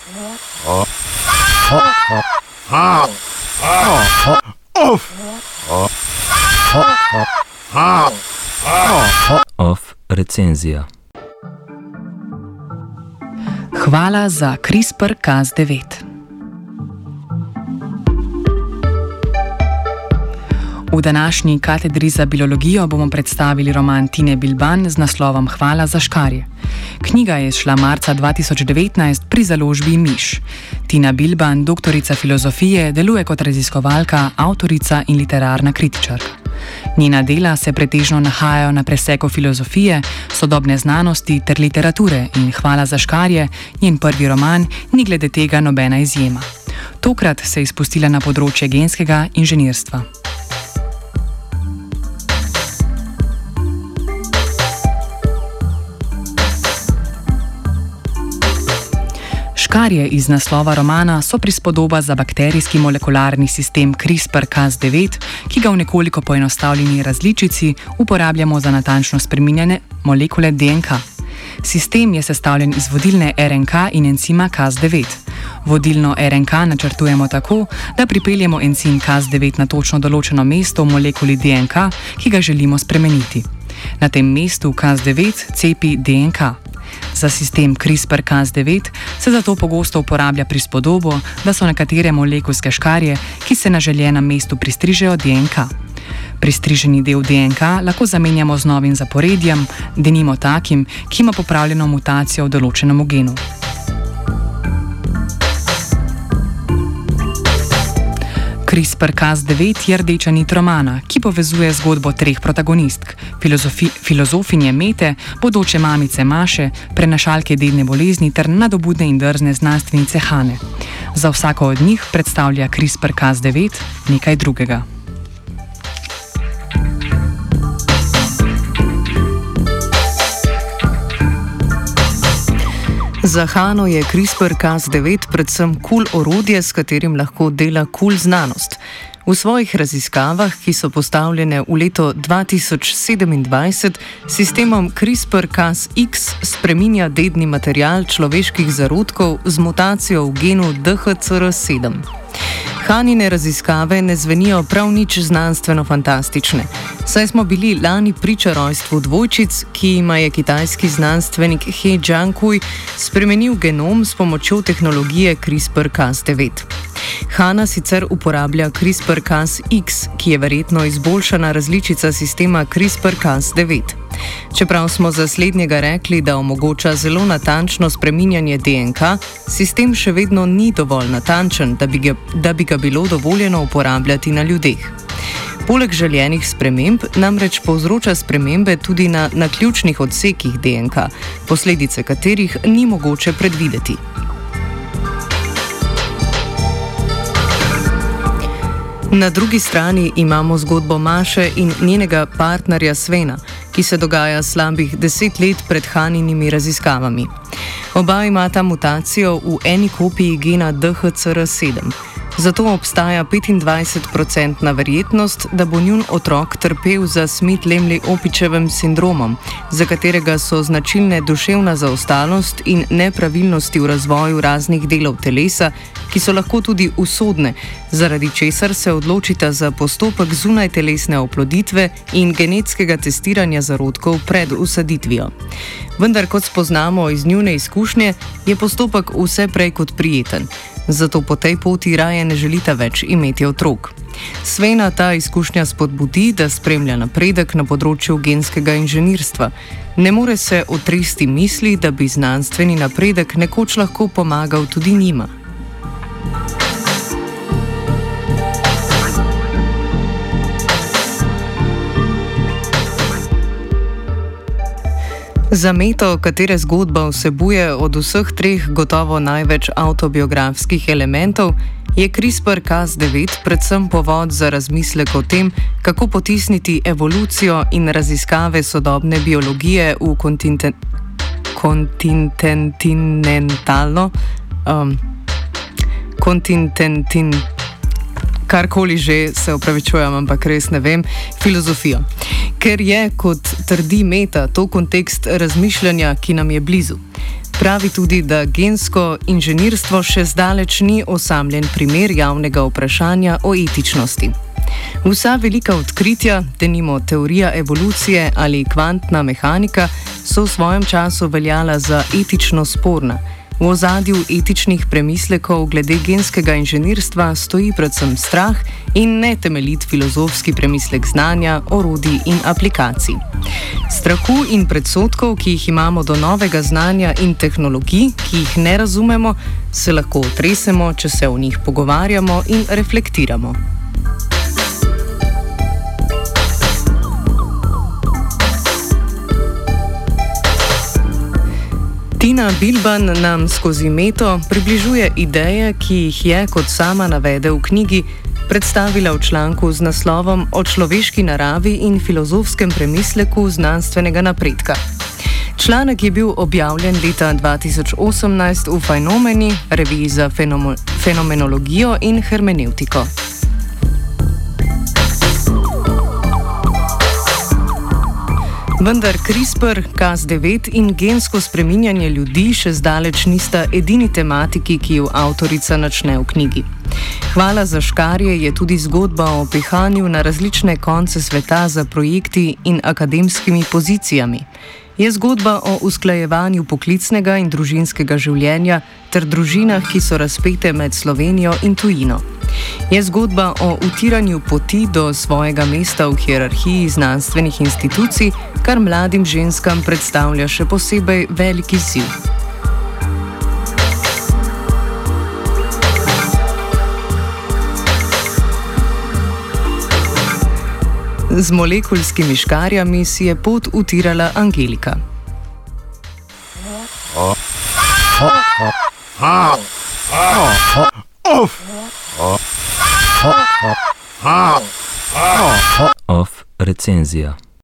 Off recenzija. Hvala za CRISPR-Cas9. V današnji katedri za biologijo bomo predstavili roman Tine Bilban z naslovom Hvala za škarje. Knjiga je izšla marca 2019 pri založbi Miš. Tina Bilban, doktorica filozofije, deluje kot raziskovalka, avtorica in literarna kritičarka. Njena dela se pretežno nahajajo na preseku filozofije, sodobne znanosti ter literature in Hvala za škarje, njen prvi roman, ni glede tega nobena izjema. Tokrat se je izpustila na področje genskega inženirstva. Škarje iz naslova romana so prispodoba za bakterijski molekularni sistem CRISPR-Cas9, ki ga v nekoliko poenostavljeni različici uporabljamo za natančno spreminjane molekule DNK. Sistem je sestavljen iz vodilne RNK in encima Cas9. Vodilno RNK načrtujemo tako, da pripeljemo encim Cas9 na točno določeno mesto v molekuli DNK, ki ga želimo spremeniti. Na tem mestu Cas9 cepi DNK. Za sistem CRISPR-Cas9 se zato pogosto uporablja prispodobo, da so nekatere molekulske škarje, ki se na željenem mestu pristrižejo DNK. Pristriženi del DNK lahko zamenjamo z novim zaporedjem, denimo takim, ki ima popravljeno mutacijo v določenem genu. CRISPR-Cas9 je rdeča nit romana, ki povezuje zgodbo treh protagonistk: filozofinje Mete, bodoče mamice Maše, prenašalke dedne bolezni ter nadobudne in drzne znanstvenice Hane. Za vsako od njih predstavlja CRISPR-Cas9 nekaj drugega. Za Hano je CRISPR-Cas9 predvsem orodje, s katerim lahko dela znanost. V svojih raziskavah, ki so postavljene v leto 2027, sistemom CRISPR-Cas-X spreminja dedni material človeških zarodkov z mutacijo v genu DHCR7. Hanine raziskave ne zvenijo prav nič znanstveno fantastične, saj smo bili lani priča rojstvu dvojčic, ki jima je kitajski znanstvenik He Jiankui spremenil genom s pomočjo tehnologije CRISPR-Cas9. Hana sicer uporablja CRISPR-Cas-X, ki je verjetno izboljšana različica sistema CRISPR-Cas9. Čeprav smo za slednjega rekli, da omogoča zelo natančno spreminjanje DNK, sistem še vedno ni dovolj natančen, da bi ga bilo dovoljeno uporabljati na ljudeh. Poleg željenih sprememb namreč povzroča spremembe tudi na naključnih odsekih DNK, posledice katerih ni mogoče predvideti. Na drugi strani imamo zgodbo Maše in njenega partnerja Svena, ki se dogaja slabih 10 let pred Haninimi raziskavami. Oba imata mutacijo v eni kopiji gena DHCR7. Zato obstaja 25% verjetnost, da bo njun otrok trpel za Smith-Lemli-Opičevem sindromom, za katerega so značilne duševna zaostalost in nepravilnosti v razvoju raznih delov telesa, ki so lahko tudi usodne, zaradi česar se odločita za postopek zunajtelesne oploditve in genetskega testiranja zarodkov pred usaditvijo. Vendar, kot spoznamo iz njune izkušnje, je postopek vse prej kot prijeten. Zato po tej poti raje ne želita več imeti otrok. Svena ta izkušnja spodbudi, da spremlja napredek na področju genskega inženirstva. Ne more se otresti misli, da bi znanstveni napredek nekoč lahko pomagal tudi njima. Za Meto, katere zgodba vsebuje od vseh treh gotovo največ avtobiografskih elementov, je CRISPR-Cas9 predvsem povod za razmislek o tem, kako potisniti evolucijo in raziskave sodobne biologije v karkoli že, se opravičujem, ampak res ne vem, filozofijo. Ker je, kot trdi Meta, to kontekst razmišljanja, ki nam je blizu. Pravi tudi, da gensko inženirstvo še zdaleč ni osamljen primer javnega vprašanja o etičnosti. Vsa velika odkritja, denimo teorija evolucije ali kvantna mehanika, so v svojem času veljala za etično sporna. V ozadju etičnih premislekov glede genskega inženirstva stoji predvsem strah in netemeljit filozofski premislek znanja, orodij in aplikacij. Strahu in predsodkov, ki jih imamo do novega znanja in tehnologij, ki jih ne razumemo, se lahko otresemo, če se o njih pogovarjamo in reflektiramo. Tina Bilban nam skozi Meto približuje ideje, ki jih je, kot sama navede v knjigi, predstavila v članku z naslovom O človeški naravi in filozofskem premisleku znanstvenega napredka. Članek je bil objavljen leta 2018 v Fenomeni, reviji za fenomenologijo in hermenevtiko. Vendar CRISPR-Cas9 in gensko spreminjanje ljudi še zdaleč nista edini tematiki, ki jo avtorica načne v knjigi. Hvala za škarje je tudi zgodba o pihanju na različne konce sveta za projekti in akademskimi pozicijami. Je zgodba o usklajevanju poklicnega in družinskega življenja ter družinah, ki so razpete med Slovenijo in tujino. Je zgodba o utiranju poti do svojega mesta v hierarhiji znanstvenih institucij, kar mladim ženskam predstavlja še posebej velik izziv. Z molekulskimi škarjami si je pot utirala Angelika. Of recenzija.